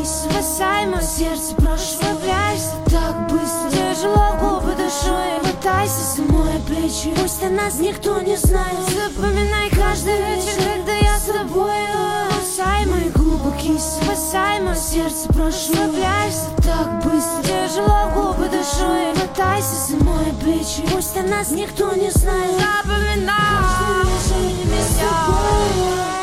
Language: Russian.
Спасай мое сердце, прошу, расслабляйся так быстро. Тяжело губы душой, хватайся за мои плечи. Пусть о нас никто не знает. Запоминай каждый вечер, когда я с тобой. Кусай мои губы, киса, спасай мое сердце, прошу, расслабляйся так быстро. Тяжело губы душой, хватайся за мои плечи. Пусть о нас никто не знает. Запоминай каждый вечер, я с тобой.